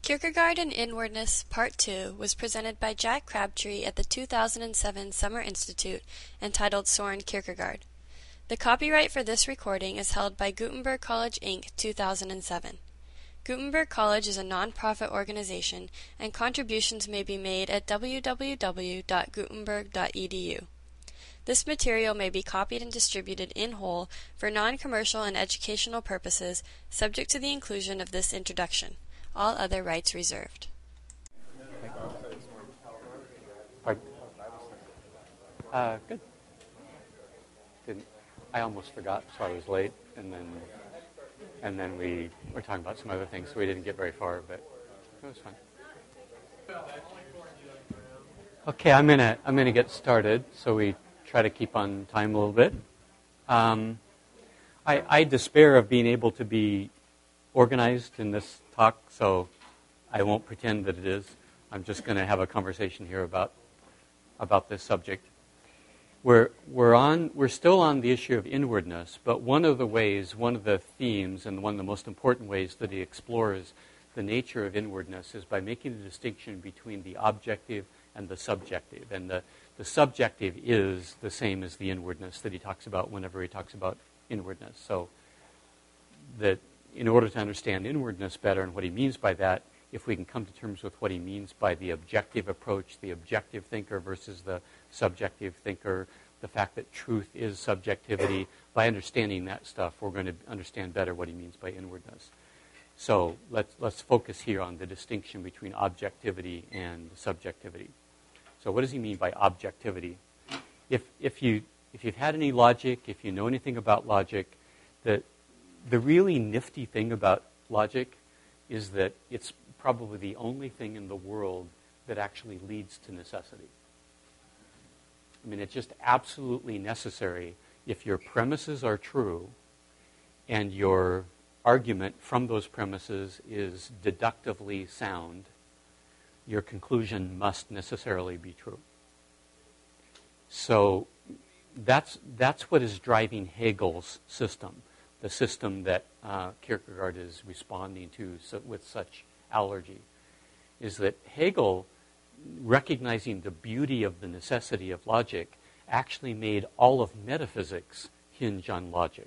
Kierkegaard and Inwardness, Part 2, was presented by Jack Crabtree at the 2007 Summer Institute, entitled Soren Kierkegaard. The copyright for this recording is held by Gutenberg College, Inc., 2007. Gutenberg College is a non-profit organization, and contributions may be made at www.gutenberg.edu. This material may be copied and distributed in whole for non-commercial and educational purposes, subject to the inclusion of this introduction. All other rights reserved. Good. I almost forgot, so I was late, and then we were talking about some other things, so we didn't get very far, but it was fun. Okay, I'm gonna get started, so we try to keep on time a little bit. I despair of being able to be organized in this talk, so I won't pretend that it is. I'm just going to have a conversation here about this subject. We're still on the issue of inwardness, but one of the themes, and one of the most important ways that he explores the nature of inwardness is by making a distinction between the objective and the subjective. And the subjective is the same as the inwardness that he talks about whenever he talks about inwardness. So that in order to understand inwardness better and what he means by that, if we can come to terms with what he means by the objective approach, the objective thinker versus the subjective thinker, the fact that truth is subjectivity, by understanding that stuff, we're going to understand better what he means by inwardness. So let's focus here on the distinction between objectivity and subjectivity. So what does he mean by objectivity? If you've had any logic, if you know anything about logic, the really nifty thing about logic is that it's probably the only thing in the world that actually leads to necessity. I mean, it's just absolutely necessary. If your premises are true and your argument from those premises is deductively sound, your conclusion must necessarily be true. So that's what is driving Hegel's system, the system that Kierkegaard is responding to with such allergy, is that Hegel, recognizing the beauty of the necessity of logic, actually made all of metaphysics hinge on logic.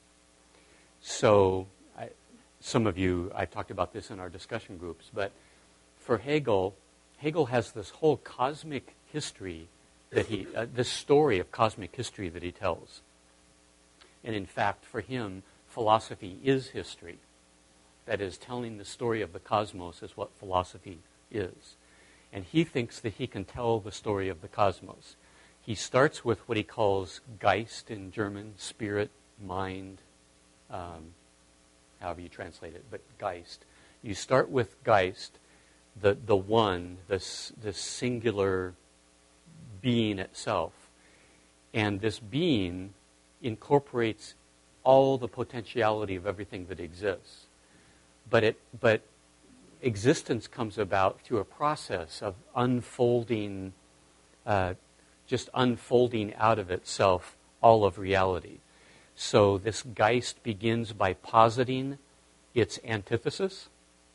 So some of you, I've talked about this in our discussion groups, but for Hegel has this whole cosmic history that this story of cosmic history that he tells. And in fact, for him, philosophy is history. That is, telling the story of the cosmos is what philosophy is. And he thinks that he can tell the story of the cosmos. He starts with what he calls Geist in German, spirit, mind, however you translate it, but Geist. You start with Geist, the one, this singular being itself. And this being incorporates all the potentiality of everything that exists. But existence comes about through a process of unfolding, just unfolding out of itself all of reality. So this Geist begins by positing its antithesis.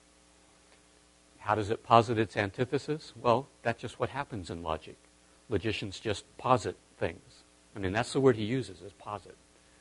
How does it posit its antithesis? Well, that's just what happens in logic. Logicians just posit things. I mean, that's the word he uses, is posit.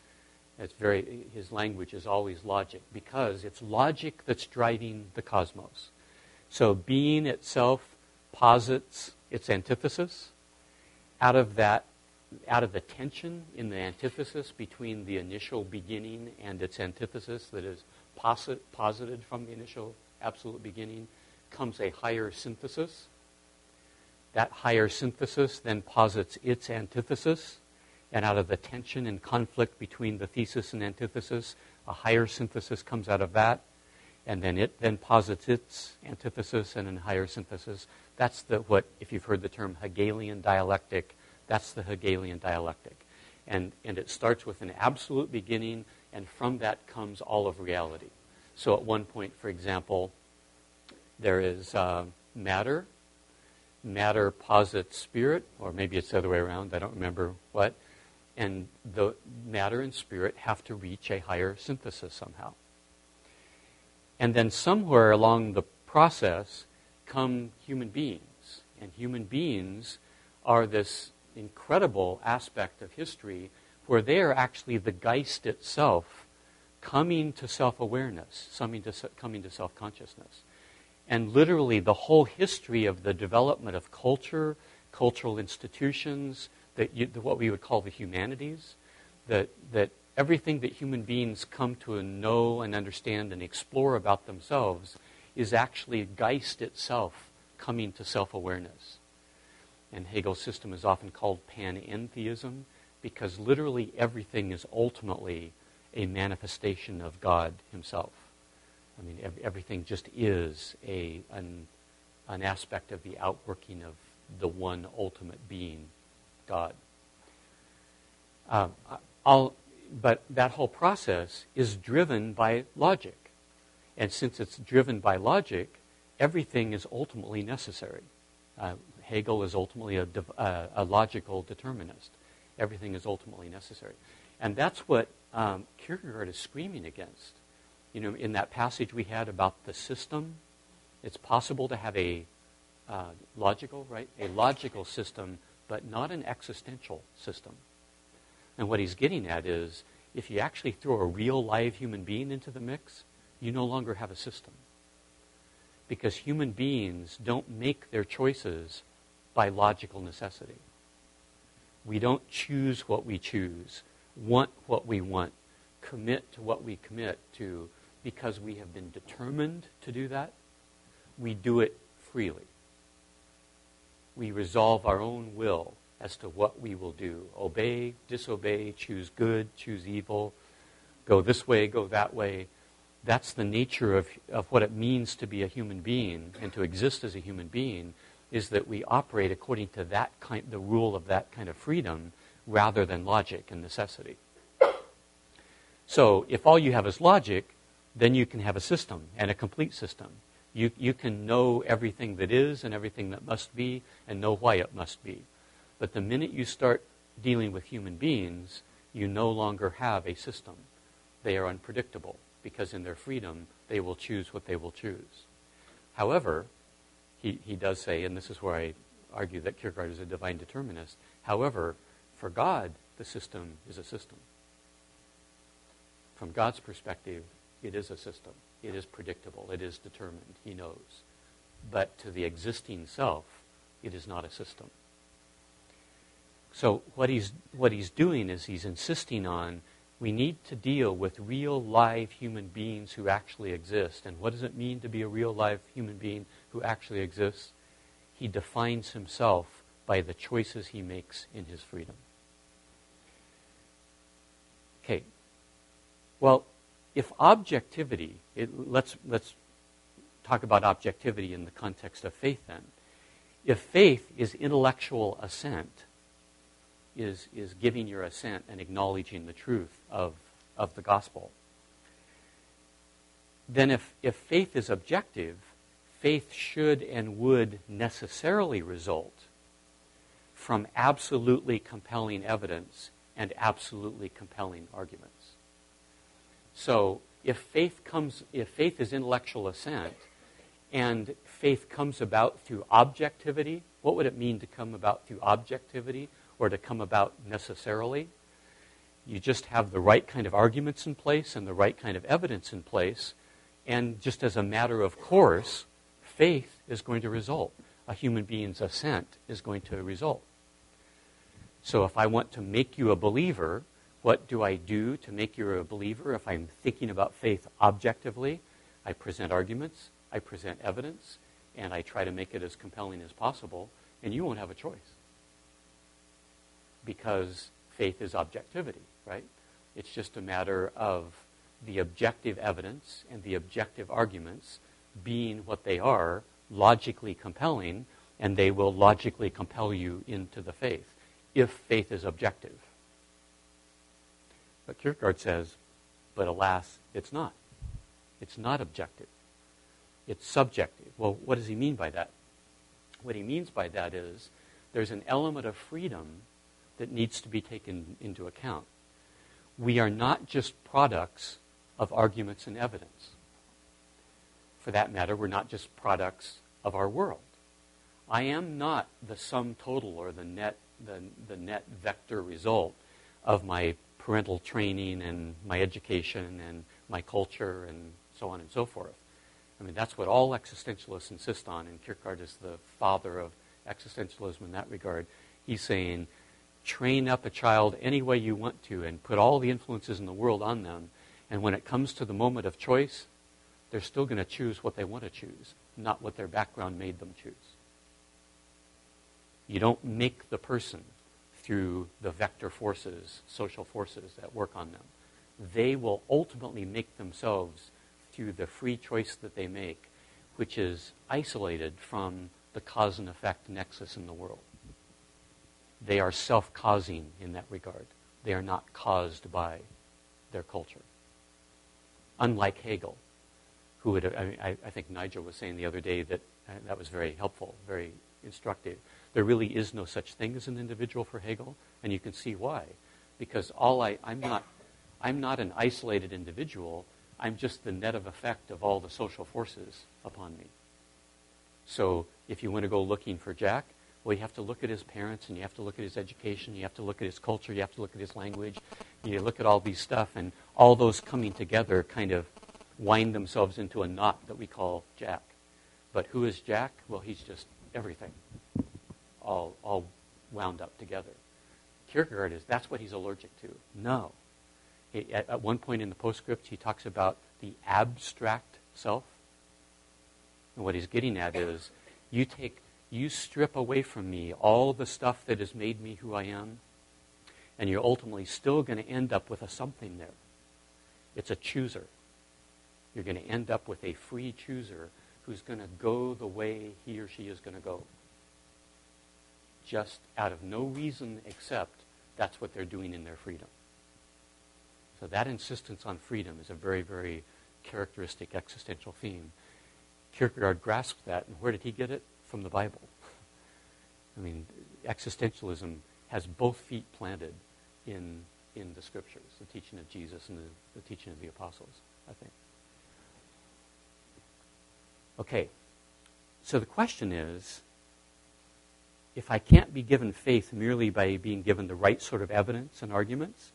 His language is always logic, because it's logic that's driving the cosmos. So being itself posits its antithesis. Out of the tension in the antithesis between the initial beginning and its antithesis that is posited from the initial absolute beginning, comes a higher synthesis. That higher synthesis then posits its antithesis. And out of the tension and conflict between the thesis and antithesis, a higher synthesis comes out of that. And then it then posits its antithesis and a higher synthesis. That's if you've heard the term Hegelian dialectic, that's the Hegelian dialectic. And it starts with an absolute beginning, and from that comes all of reality. So at one point, for example, there is matter. Matter posits spirit, or maybe it's the other way around, I don't remember what. And the matter and spirit have to reach a higher synthesis somehow. And then somewhere along the process come human beings. And human beings are this incredible aspect of history where they are actually the Geist itself coming to self-awareness, coming to self-consciousness. And literally the whole history of the development of culture, cultural institutions, what we would call the humanities, that everything that human beings come to know and understand and explore about themselves is actually Geist itself coming to self-awareness. And Hegel's system is often called panentheism because literally everything is ultimately a manifestation of God himself. I mean, everything just is an aspect of the outworking of the one ultimate being, God. But that whole process is driven by logic. And since it's driven by logic, everything is ultimately necessary. Hegel is ultimately a logical determinist. Everything is ultimately necessary. And that's what Kierkegaard is screaming against. You know, in that passage we had about the system, it's possible to have a logical system, but not an existential system. And what he's getting at is, if you actually throw a real live human being into the mix, you no longer have a system. Because human beings don't make their choices by logical necessity. We don't choose what we choose, want what we want, commit to what we commit to because we have been determined to do that. We do it freely. We resolve our own will as to what we will do. Obey, disobey, choose good, choose evil, go this way, go that way. That's the nature of what it means to be a human being and to exist as a human being, is that we operate according to the rule of that kind of freedom rather than logic and necessity. So if all you have is logic, then you can have a system, and a complete system. You can know everything that is and everything that must be and know why it must be. But the minute you start dealing with human beings, you no longer have a system. They are unpredictable because in their freedom, they will choose what they will choose. However, he does say, and this is where I argue that Kierkegaard is a divine determinist, however, for God, the system is a system. From God's perspective, it is a system. It is predictable. It is determined. He knows. But to the existing self, it is not a system. So what he's doing is he's insisting on, we need to deal with real live human beings who actually exist. And what does it mean to be a real live human being who actually exists? He defines himself by the choices he makes in his freedom. Okay. Well, if objectivity, let's talk about objectivity in the context of faith then. If faith is intellectual assent, is giving your assent and acknowledging the truth of the gospel, then if faith is objective, faith should and would necessarily result from absolutely compelling evidence and absolutely compelling arguments. So if faith is intellectual assent and faith comes about through objectivity, what would it mean to come about through objectivity or to come about necessarily? You just have the right kind of arguments in place and the right kind of evidence in place, and just as a matter of course, faith is going to result. A human being's assent is going to result. So if I want to make you a believer, what do I do to make you a believer? If I'm thinking about faith objectively, I present arguments, I present evidence, and I try to make it as compelling as possible, and you won't have a choice. Because faith is objectivity, right? It's just a matter of the objective evidence and the objective arguments being what they are, logically compelling, and they will logically compel you into the faith, if faith is objective. But Kierkegaard says, but alas, it's not. It's not objective. It's subjective. Well, what does he mean by that? What he means by that is there's an element of freedom that needs to be taken into account. We are not just products of arguments and evidence. for that matter, we're not just products of our world. I am not the sum total or the net vector result of my parental training and my education and my culture and so on and so forth. I mean, that's what all existentialists insist on, and Kierkegaard is the father of existentialism in that regard. He's saying, train up a child any way you want to and put all the influences in the world on them, and when it comes to the moment of choice, they're still going to choose what they want to choose, not what their background made them choose. You don't make the person through the vector forces, social forces that work on them. They will ultimately make themselves through the free choice that they make, which is isolated from the cause and effect nexus in the world. They are self-causing in that regard. They are not caused by their culture. Unlike Hegel, who would, I think Nigel was saying the other day that that was very helpful, very instructive. There really is no such thing as an individual for Hegel, and you can see why. Because I'm not an isolated individual. I'm just the net of effect of all the social forces upon me. So if you want to go looking for Jack, well, you have to look at his parents, and you have to look at his education, you have to look at his culture, you have to look at his language, you look at all these stuff, and all those coming together kind of wind themselves into a knot that we call Jack. But who is Jack? Well, he's just everything, all wound up together. Kierkegaard that's what he's allergic to. No. At one point in the postscript, he talks about the abstract self. And what he's getting at is, you strip away from me all the stuff that has made me who I am, and you're ultimately still going to end up with a something there. It's a chooser. You're going to end up with a free chooser who's going to go the way he or she is going to go. Just out of no reason except that's what they're doing in their freedom. So that insistence on freedom is a very, very characteristic existential theme. Kierkegaard grasped that, and where did he get it? From the Bible. I mean, existentialism has both feet planted in the scriptures, the teaching of Jesus and the teaching of the apostles, I think. Okay, so the question is, if I can't be given faith merely by being given the right sort of evidence and arguments,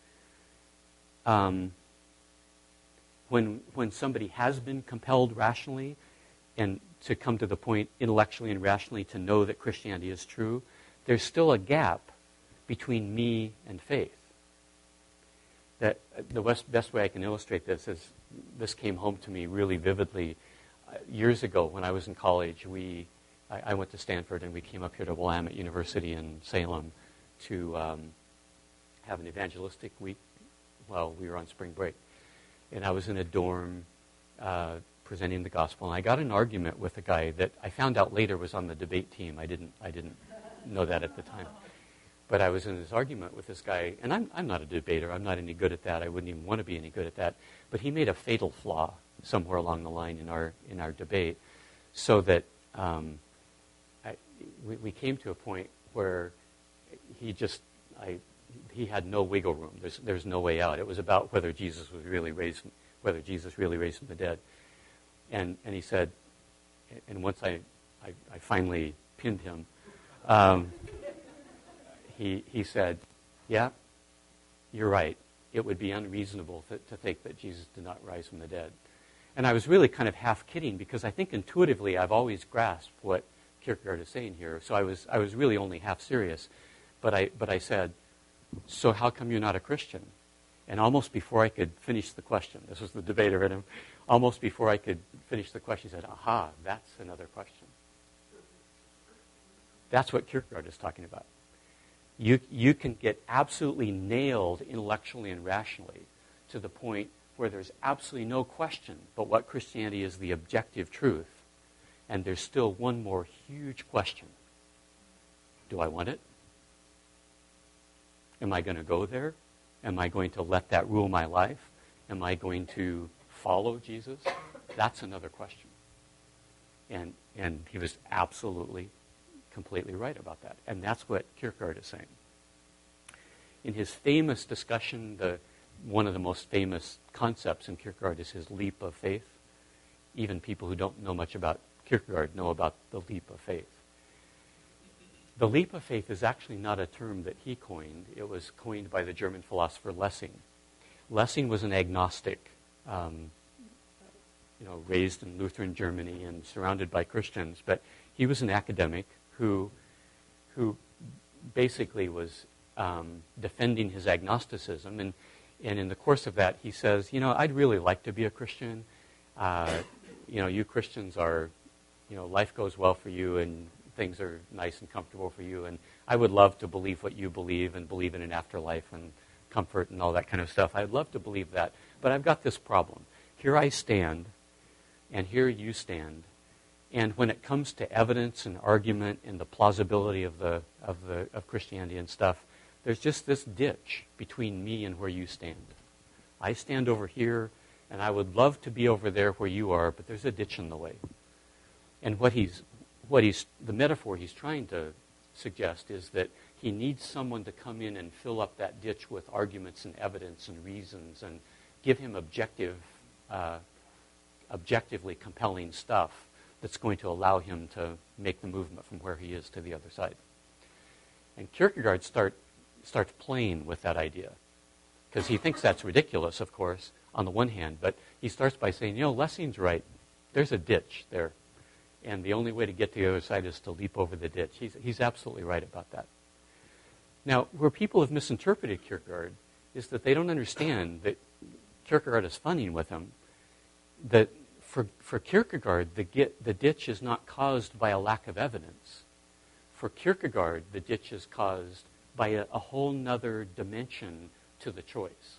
when somebody has been compelled rationally and to come to the point intellectually and rationally to know that Christianity is true, there's still a gap between me and faith. That the best way I can illustrate this is, this came home to me really vividly. Years ago when I was in college, I went to Stanford and we came up here to Willamette University in Salem to have an evangelistic week while we were on spring break. And I was in a dorm presenting the gospel, and I got an argument with a guy that I found out later was on the debate team. I didn't know that at the time. But I was in this argument with this guy, and I'm not a debater. I'm not any good at that. I wouldn't even want to be any good at that. But he made a fatal flaw somewhere along the line in our debate, so that we came to a point where he had no wiggle room. There's no way out. It was about whether Jesus really raised from the dead. And he said, and once I finally pinned him, he said, yeah, you're right. It would be unreasonable to think that Jesus did not rise from the dead. And I was really kind of half kidding, because I think intuitively I've always grasped what Kierkegaard is saying here. So I was really only half serious. But I said, so how come you're not a Christian? And almost before I could finish the question, this was the debater in him, almost before I could finish the question, he said, aha, that's another question. That's what Kierkegaard is talking about. You can get absolutely nailed intellectually and rationally to the point where there's absolutely no question but what Christianity is the objective truth, and there's still one more huge question. Do I want it? Am I going to go there? Am I going to let that rule my life? Am I going to follow Jesus? That's another question. And he was absolutely, completely right about that. And that's what Kierkegaard is saying. In his famous discussion, one of the most famous concepts in Kierkegaard is his leap of faith. even people who don't know much about Kierkegaard know about the leap of faith. The leap of faith is actually not a term that he coined. It was coined by the German philosopher Lessing. Lessing was an agnostic, raised in Lutheran Germany and surrounded by Christians, but he was an academic who basically was defending his agnosticism, and in the course of that, he says, I'd really like to be a Christian. You Christians are, life goes well for you, and things are nice and comfortable for you, and I would love to believe what you believe and believe in an afterlife and comfort and all that kind of stuff. I'd love to believe that, but I've got this problem. Here I stand, and here you stand, and when it comes to evidence and argument and the plausibility of Christianity and stuff, there's just this ditch between me and where you stand. I stand over here, and I would love to be over there where you are, but there's a ditch in the way. And the metaphor he's trying to suggest is that he needs someone to come in and fill up that ditch with arguments and evidence and reasons and give him objectively compelling stuff that's going to allow him to make the movement from where he is to the other side. And Kierkegaard starts playing with that idea, because he thinks that's ridiculous, of course, on the one hand, but he starts by saying, Lessing's right. There's a ditch there, and the only way to get to the other side is to leap over the ditch. He's absolutely right about that. Now, where people have misinterpreted Kierkegaard is that they don't understand that Kierkegaard is funning with him, that for Kierkegaard, the ditch is not caused by a lack of evidence. For Kierkegaard, the ditch is caused by a whole nother dimension to the choice.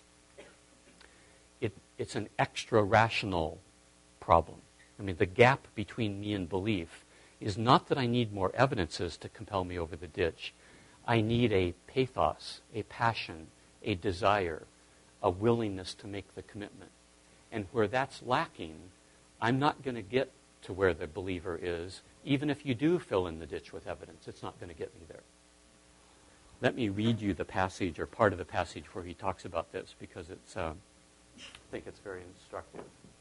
It's an extra-rational problem. I mean, the gap between me and belief is not that I need more evidences to compel me over the ditch. I need a pathos, a passion, a desire, a willingness to make the commitment. And where that's lacking, I'm not going to get to where the believer is. Even if you do fill in the ditch with evidence, it's not going to get me there. Let me read you the passage, or part of the passage, where he talks about this, because I think it's very instructive.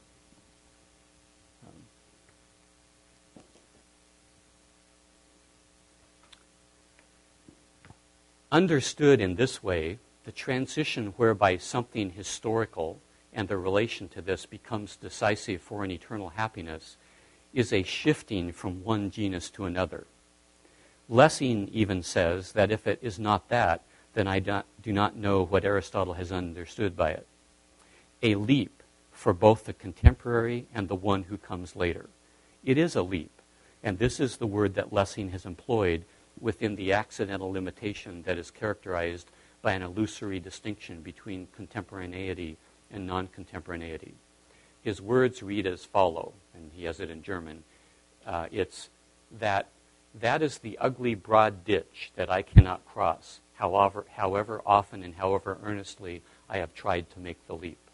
Understood in this way, the transition whereby something historical and the relation to this becomes decisive for an eternal happiness is a shifting from one genus to another. Lessing even says that if it is not that, then I do not know what Aristotle has understood by it. A leap for both the contemporary and the one who comes later. It is a leap, and this is the word that Lessing has employed within the accidental limitation that is characterized by an illusory distinction between contemporaneity and non-contemporaneity. His words read as follow, and he has it in German. It's that is the ugly broad ditch that I cannot cross, however often and however earnestly I have tried to make the leap.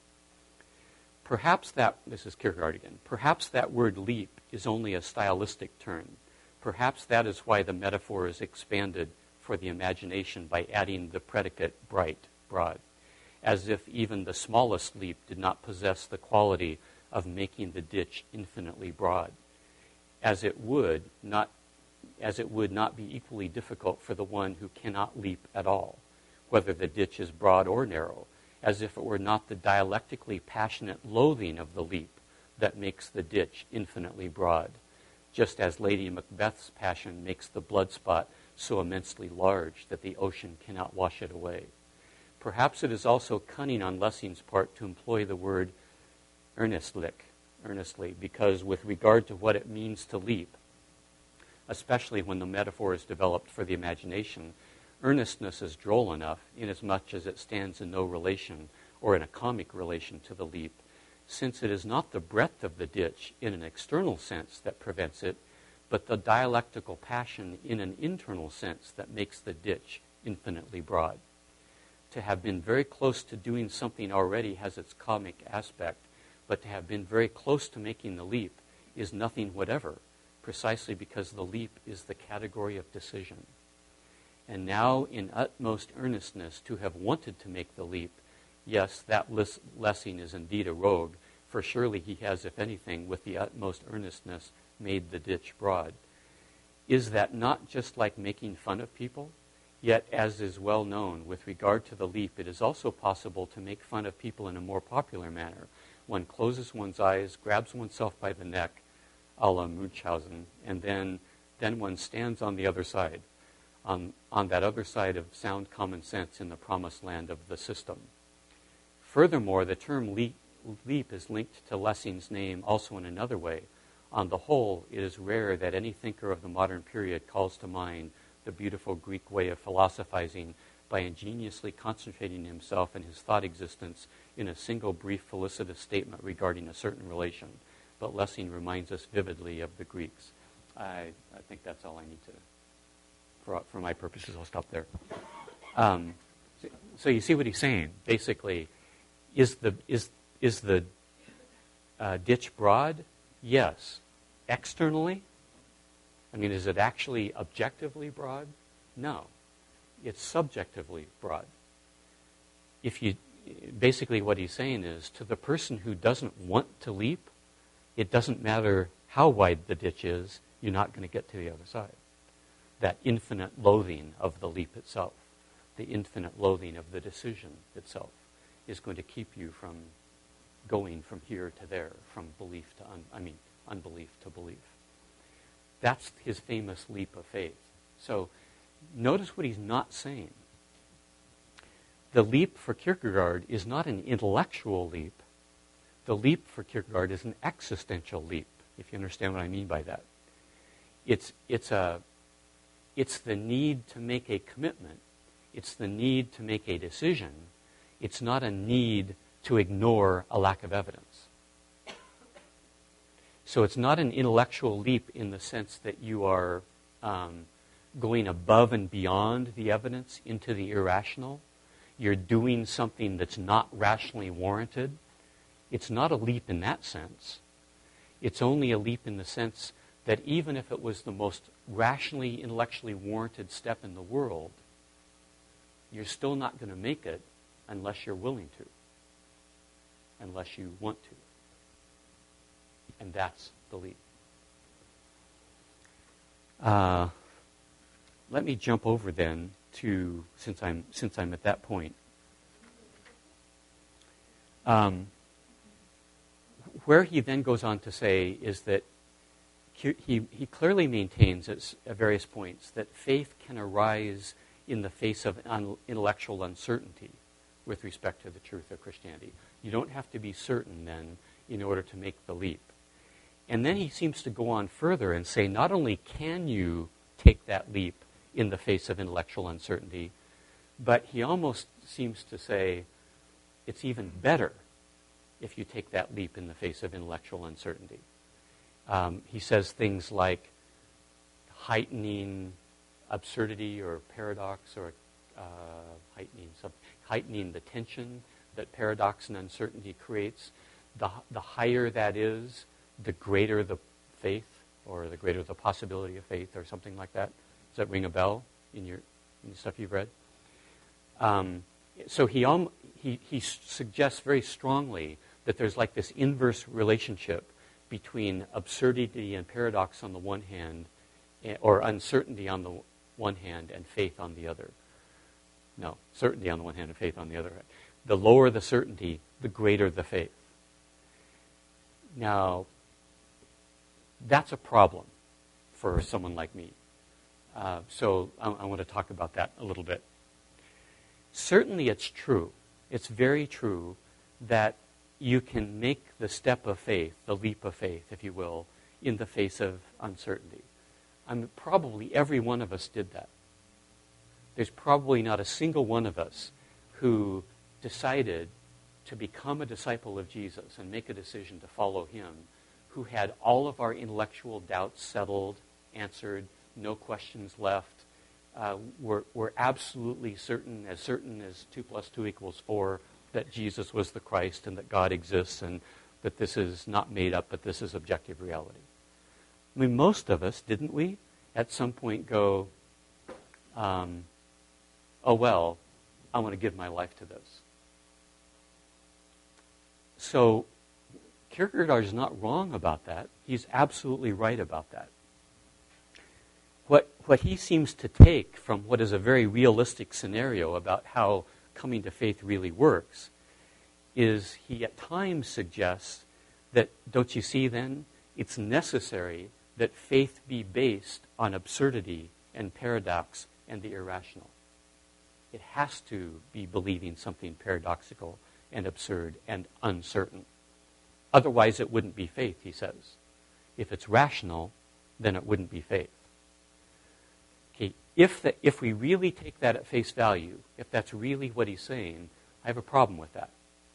This is Kierkegaard again, perhaps that word leap is only a stylistic turn. Perhaps that is why the metaphor is expanded for the imagination by adding the predicate bright, broad, as if even the smallest leap did not possess the quality of making the ditch infinitely broad, as it would not be equally difficult for the one who cannot leap at all, whether the ditch is broad or narrow, as if it were not the dialectically passionate loathing of the leap that makes the ditch infinitely broad, just as Lady Macbeth's passion makes the blood spot so immensely large that the ocean cannot wash it away. Perhaps it is also cunning on Lessing's part to employ the word earnestly, because with regard to what it means to leap, especially when the metaphor is developed for the imagination, earnestness is droll enough inasmuch as it stands in no relation or in a comic relation to the leap, since it is not the breadth of the ditch in an external sense that prevents it, but the dialectical passion in an internal sense that makes the ditch infinitely broad. To have been very close to doing something already has its comic aspect, but to have been very close to making the leap is nothing whatever, precisely because the leap is the category of decision. And now, in utmost earnestness, to have wanted to make the leap, yes, that Lessing is indeed a rogue, for surely he has, if anything, with the utmost earnestness, made the ditch broad. Is that not just like making fun of people? Yet, as is well known, with regard to the leap, it is also possible to make fun of people in a more popular manner. One closes one's eyes, grabs oneself by the neck, a la Munchausen, and then one stands on the other side, on that other side of sound common sense in the promised land of the system. Furthermore, the term leap is linked to Lessing's name also in another way. On the whole, it is rare that any thinker of the modern period calls to mind the beautiful Greek way of philosophizing by ingeniously concentrating himself and his thought existence in a single brief felicitous statement regarding a certain relation. But Lessing reminds us vividly of the Greeks. I think that's all I need to, for my purposes, I'll stop there. So you see what he's saying. Basically, is the ditch broad? Yes. Externally? I mean, is it actually objectively broad? No. It's subjectively broad. Basically what he's saying is, to the person who doesn't want to leap, it doesn't matter how wide the ditch is, you're not going to get to the other side. That infinite loathing of the leap itself, the infinite loathing of the decision itself, is going to keep you from going from here to there, from unbelief to belief. That's his famous leap of faith. So notice what he's not saying. The leap for Kierkegaard is not an intellectual leap. The leap for Kierkegaard is an existential leap, if you understand what I mean by that. It's the need to make a commitment. It's the need to make a decision. It's not a need to ignore a lack of evidence. So it's not an intellectual leap in the sense that you are going above and beyond the evidence into the irrational. You're doing something that's not rationally warranted. It's not a leap in that sense. It's only a leap in the sense that even if it was the most rationally, intellectually warranted step in the world, you're still not going to make it unless you're willing to, unless you want to. And that's the leap. Let me jump over then to, since I'm at that point. Where he then goes on to say is that he clearly maintains at various points that faith can arise in the face of intellectual uncertainty with respect to the truth of Christianity. You don't have to be certain then in order to make the leap. And then he seems to go on further and say not only can you take that leap in the face of intellectual uncertainty, but he almost seems to say it's even better if you take that leap in the face of intellectual uncertainty. He says things like heightening absurdity or paradox, or heightening the tension that paradox and uncertainty creates. The higher that is, the greater the faith, or the greater the possibility of faith, or something like that. Does that ring a bell in the stuff you've read? So he suggests very strongly that there's like this inverse relationship between absurdity and paradox on the one hand, or uncertainty on the one hand and faith on the other. No, certainty on the one hand and faith on the other. The lower the certainty, the greater the faith. Now, that's a problem for someone like me. So I want to talk about that a little bit. Certainly it's true, it's very true, that you can make the step of faith, the leap of faith, if you will, in the face of uncertainty. Probably every one of us did that. There's probably not a single one of us who decided to become a disciple of Jesus and make a decision to follow him, who had all of our intellectual doubts settled, answered, no questions left. We're absolutely certain as 2 + 2 = 4, that Jesus was the Christ and that God exists and that this is not made up, but this is objective reality. I mean, most of us, didn't we, at some point go, oh well, I want to give my life to this. So Kierkegaard is not wrong about that. He's absolutely right about that. What he seems to take from what is a very realistic scenario about how coming to faith really works is he at times suggests that, don't you see then, it's necessary that faith be based on absurdity and paradox and the irrational. It has to be believing something paradoxical and absurd and uncertain. Otherwise, it wouldn't be faith, he says. If it's rational, then it wouldn't be faith. Okay, if we really take that at face value, if that's really what he's saying, I have a problem with that.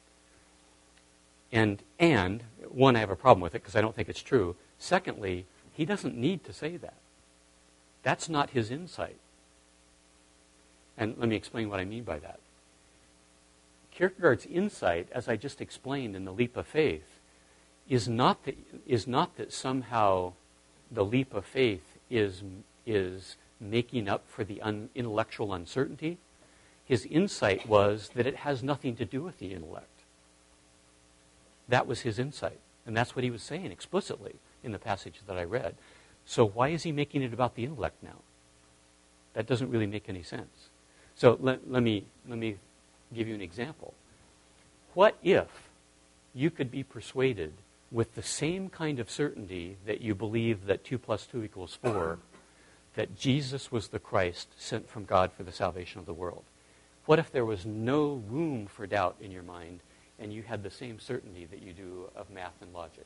And one, I have a problem with it because I don't think it's true. Secondly, he doesn't need to say that. That's not his insight. And let me explain what I mean by that. Kierkegaard's insight, as I just explained in The Leap of Faith, is not that somehow the leap of faith is making up for the intellectual uncertainty. His insight was that it has nothing to do with the intellect. That was his insight. And that's what he was saying explicitly in the passage that I read. So why is he making it about the intellect now? That doesn't really make any sense. So let me give you an example. What if you could be persuaded with the same kind of certainty that you believe that 2 + 2 = 4, that Jesus was the Christ sent from God for the salvation of the world? What if there was no room for doubt in your mind and you had the same certainty that you do of math and logic?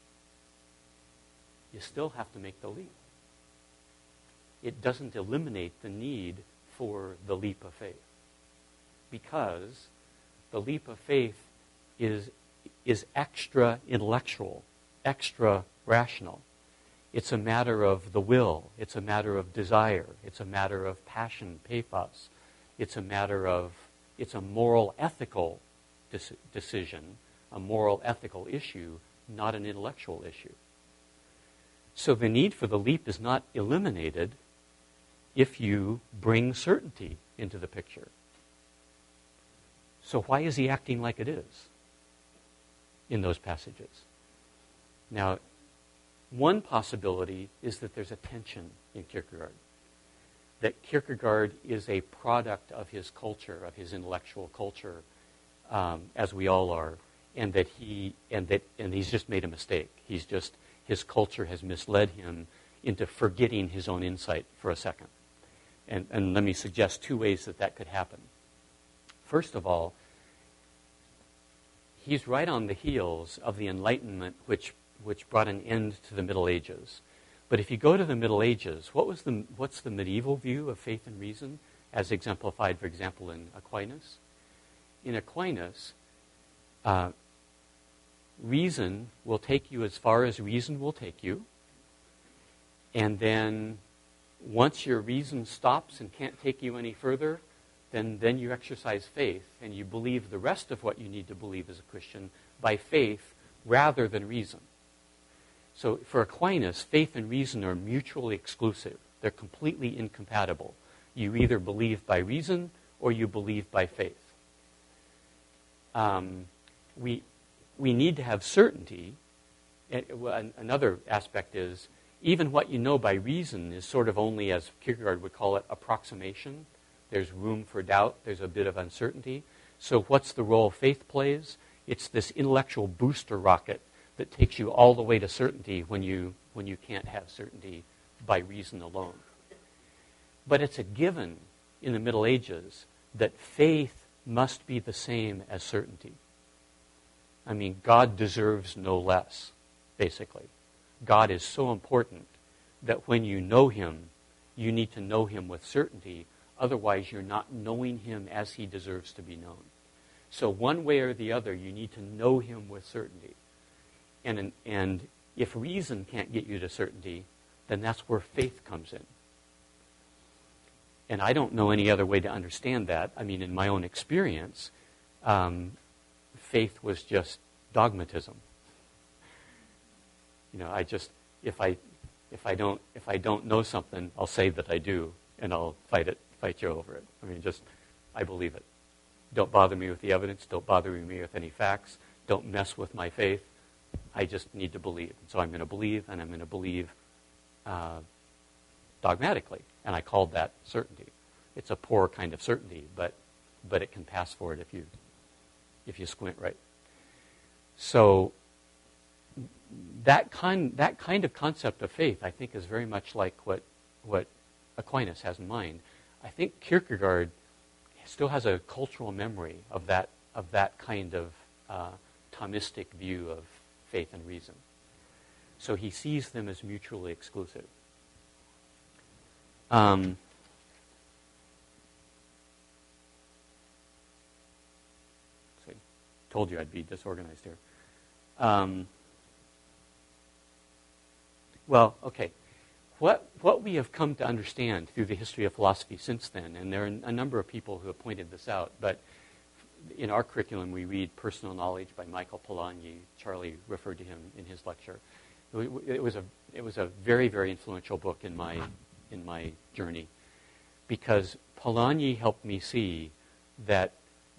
You still have to make the leap. It doesn't eliminate the need for the leap of faith, because the leap of faith is extra intellectual, extra rational. It's a matter of the will. It's a matter of desire. It's a matter of passion, pathos. It's a moral, ethical decision, a moral, ethical issue, not an intellectual issue. So the need for the leap is not eliminated if you bring certainty into the picture. So why is he acting like it is in those passages? Now, one possibility is that there's a tension in Kierkegaard. That Kierkegaard is a product of his culture, of his intellectual culture, as we all are, and that he's just made a mistake. His culture has misled him into forgetting his own insight for a second. And let me suggest two ways that could happen. First of all, he's right on the heels of the Enlightenment, which brought an end to the Middle Ages. But if you go to the Middle Ages, what's the medieval view of faith and reason, as exemplified, for example, in Aquinas? In Aquinas, reason will take you as far as reason will take you, and then once your reason stops and can't take you any further, then you exercise faith, and you believe the rest of what you need to believe as a Christian by faith rather than reason. So for Aquinas, faith and reason are mutually exclusive. They're completely incompatible. You either believe by reason or you believe by faith. We need to have certainty. Another aspect is, even what you know by reason is sort of only, as Kierkegaard would call it, approximation. There's room for doubt. There's a bit of uncertainty. So what's the role faith plays? It's this intellectual booster rocket that takes you all the way to certainty when you can't have certainty by reason alone. But it's a given in the Middle Ages that faith must be the same as certainty. I mean, God deserves no less, basically. God is so important that when you know him, you need to know him with certainty. Otherwise, you're not knowing him as he deserves to be known. So one way or the other, you need to know him with certainty. And if reason can't get you to certainty, then that's where faith comes in. And I don't know any other way to understand that. I mean, in my own experience, faith was just dogmatism. You know, if I don't know something, I'll say that I do, and I'll fight you over it. I mean, I believe it. Don't bother me with the evidence. Don't bother me with any facts. Don't mess with my faith. I just need to believe. And so I'm going to believe, and I'm going to believe dogmatically. And I called that certainty. It's a poor kind of certainty, but it can pass for it if you squint right. So that kind of concept of faith, I think, is very much like what Aquinas has in mind. I think Kierkegaard still has a cultural memory of that kind of Thomistic view of faith and reason. So he sees them as mutually exclusive. So I told you I'd be disorganized here. Well, okay. What we have come to understand through the history of philosophy since then, and there are a number of people who have pointed this out, but in our curriculum we read Personal Knowledge by Michael Polanyi. Charlie referred to him in his lecture. It was a very, very influential book in my journey, because Polanyi helped me see that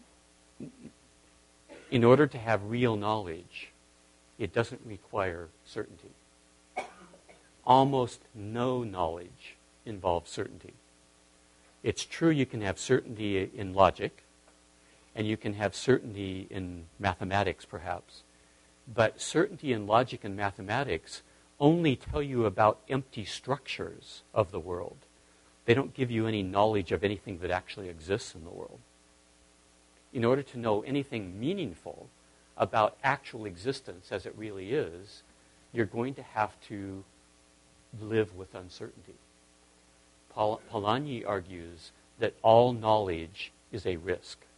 in order to have real knowledge, it doesn't require certainty. Almost no knowledge involves certainty. It's true you can have certainty in logic, and you can have certainty in mathematics, perhaps. But certainty in logic and mathematics only tell you about empty structures of the world. They don't give you any knowledge of anything that actually exists in the world. In order to know anything meaningful about actual existence as it really is, you're going to have to live with uncertainty. Polanyi argues that all knowledge is a risk.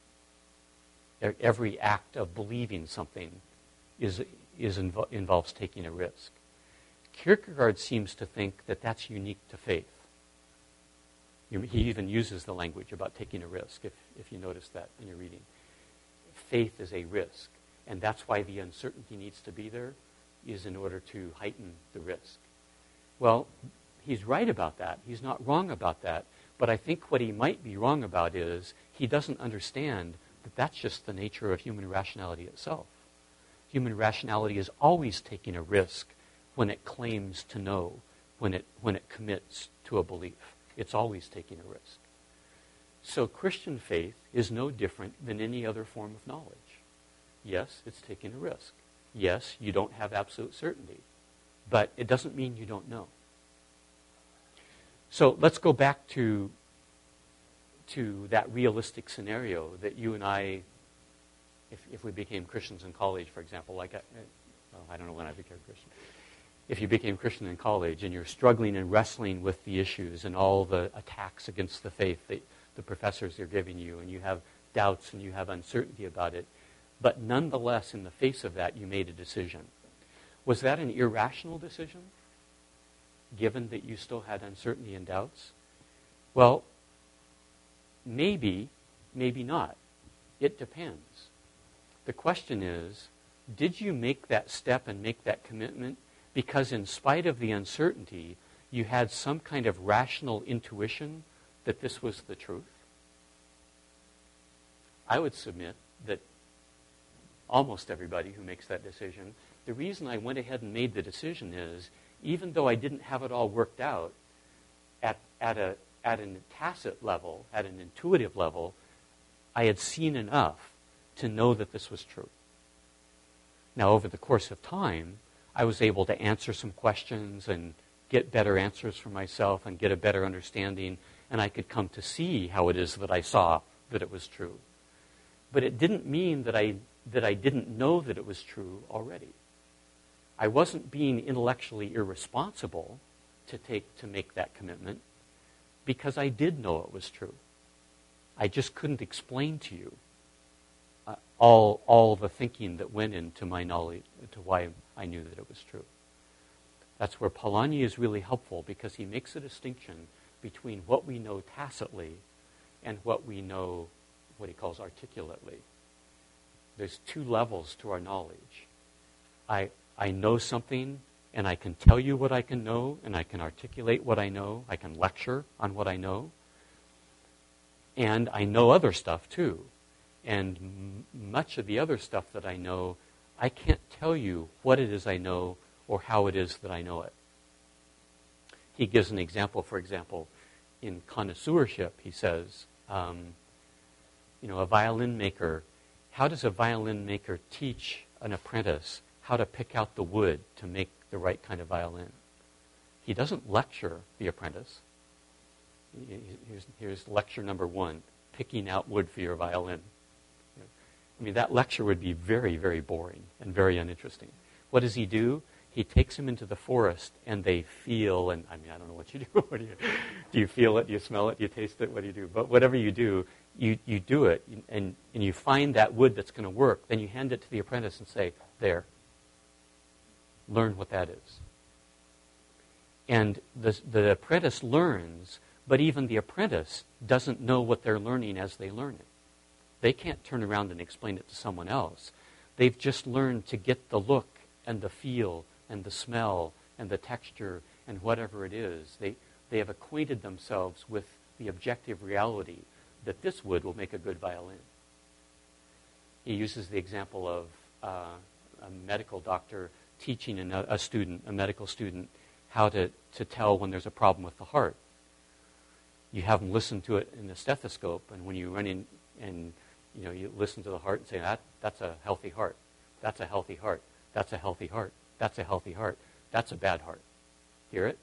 Every act of believing something involves taking a risk. Kierkegaard seems to think that that's unique to faith. He even uses the language about taking a risk, if you notice that in your reading. Faith is a risk, and that's why the uncertainty needs to be there, is in order to heighten the risk. Well, he's right about that. He's not wrong about that. But I think what he might be wrong about is he doesn't understand that that's just the nature of human rationality itself. Human rationality is always taking a risk when it claims to know, when it commits to a belief. It's always taking a risk. So Christian faith is no different than any other form of knowledge. Yes, it's taking a risk. Yes, you don't have absolute certainty. But it doesn't mean you don't know. So let's go back to that realistic scenario that you and I, if we became Christians in college, for example, I don't know when I became Christian. If you became Christian in college and you're struggling and wrestling with the issues and all the attacks against the faith that the professors are giving you, and you have doubts and you have uncertainty about it, but nonetheless, in the face of that, you made a decision. Was that an irrational decision, given that you still had uncertainty and doubts? Well, maybe, maybe not. It depends. The question is, did you make that step and make that commitment because in spite of the uncertainty, you had some kind of rational intuition that this was the truth? I would submit that almost everybody who makes that decision, the reason I went ahead and made the decision is, even though I didn't have it all worked out, at a tacit level, at an intuitive level, I had seen enough to know that this was true. Now, over the course of time, I was able to answer some questions and get better answers for myself and get a better understanding, and I could come to see how it is that I saw that it was true. But it didn't mean that I didn't know that it was true already. I wasn't being intellectually irresponsible to make that commitment, because I did know it was true. I just couldn't explain to you all the thinking that went into my knowledge, to why I knew that it was true. That's where Polanyi is really helpful, because he makes a distinction between what we know tacitly and what we know, what he calls articulately. There's two levels to our knowledge. I know something, and I can tell you what I can know, and I can articulate what I know. I can lecture on what I know. And I know other stuff too. And much of the other stuff that I know, I can't tell you what it is I know or how it is that I know it. He gives an example, for example, in connoisseurship, he says, a violin maker, how does a violin maker teach an apprentice how to pick out the wood to make the right kind of violin? He doesn't lecture the apprentice. Here's lecture number 1, picking out wood for your violin. I mean, that lecture would be very, very boring and very uninteresting. What does he do? He takes him into the forest, and they feel, and I mean, I don't know what you do. Do you feel it? Do you smell it? Do you taste it? What do you do? But whatever you do, you do it, and you find that wood that's going to work. Then you hand it to the apprentice and say, there, learn what that is. And the apprentice learns, but even the apprentice doesn't know what they're learning as they learn it. They can't turn around and explain it to someone else. They've just learned to get the look and the feel and the smell and the texture and whatever it is. They have acquainted themselves with the objective reality that this wood will make a good violin. He uses the example of a medical doctor teaching a medical student, how to tell when there's a problem with the heart. You have them listen to it in the stethoscope, and when you run in and you listen to the heart and say, that's a healthy heart, that's a healthy heart, that's a healthy heart, that's a healthy heart, that's a bad heart. Hear it?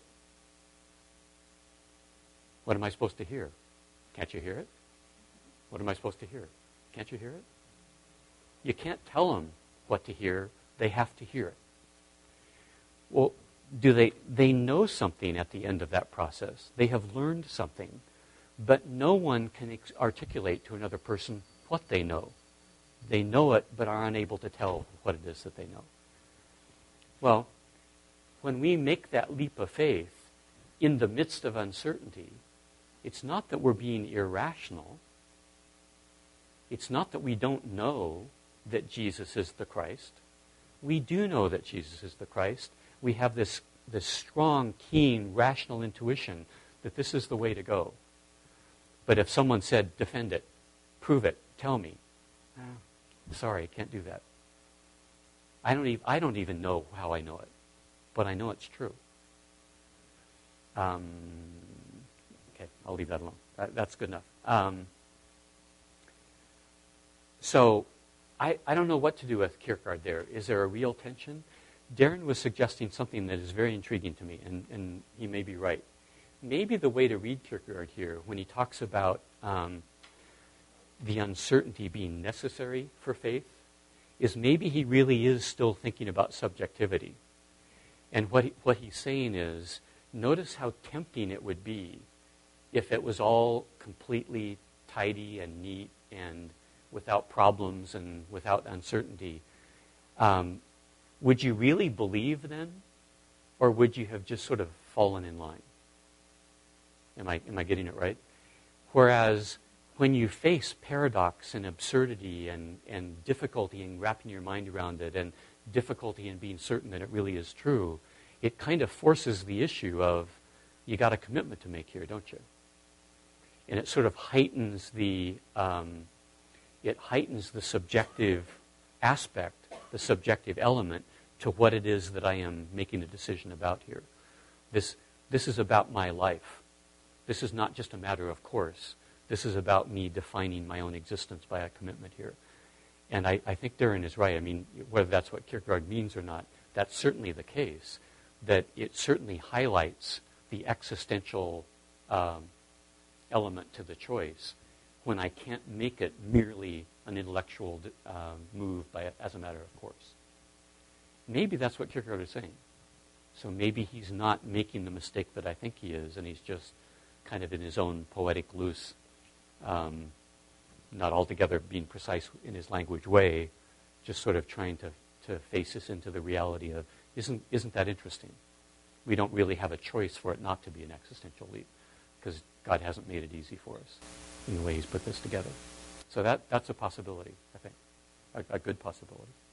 What am I supposed to hear? Can't you hear it? What am I supposed to hear? Can't you hear it? You can't tell them what to hear. They have to hear it. Well, they know something at the end of that process. They have learned something, but no one can articulate to another person what they know. They know it, but are unable to tell what it is that they know. Well, when we make that leap of faith in the midst of uncertainty, it's not that we're being irrational. It's not that we don't know that Jesus is the Christ. We do know that Jesus is the Christ. We have this strong, keen, rational intuition that this is the way to go. But if someone said, defend it, prove it, tell me, sorry, I can't do that. I don't even know how I know it, but I know it's true. Okay, I'll leave that alone. That's good enough. So I don't know what to do with Kierkegaard there. Is there a real tension? Darren was suggesting something that is very intriguing to me, and he may be right. Maybe the way to read Kierkegaard here, when he talks about the uncertainty being necessary for faith, is maybe he really is still thinking about subjectivity. And what he's saying is, notice how tempting it would be if it was all completely tidy and neat and without problems and without uncertainty. Would you really believe then? Or would you have just sort of fallen in line? Am I getting it right? Whereas when you face paradox and absurdity and difficulty in wrapping your mind around it and difficulty in being certain that it really is true, it kind of forces the issue of, you got a commitment to make here, don't you? And it sort of heightens the subjective aspect, the subjective element to what it is that I am making a decision about here. This is about my life. This is not just a matter of course. This is about me defining my own existence by a commitment here. And I think Darren is right. I mean, whether that's what Kierkegaard means or not, that's certainly the case. That it certainly highlights the existential element to the choice when I can't make it merely an intellectual move as a matter of course. Maybe that's what Kierkegaard is saying. So maybe he's not making the mistake that I think he is, and he's just kind of in his own poetic loose, not altogether being precise in his language way, just sort of trying to face us into the reality of, isn't that interesting? We don't really have a choice for it not to be an existential leap, because God hasn't made it easy for us in the way he's put this together. So that's a possibility, I think, a good possibility.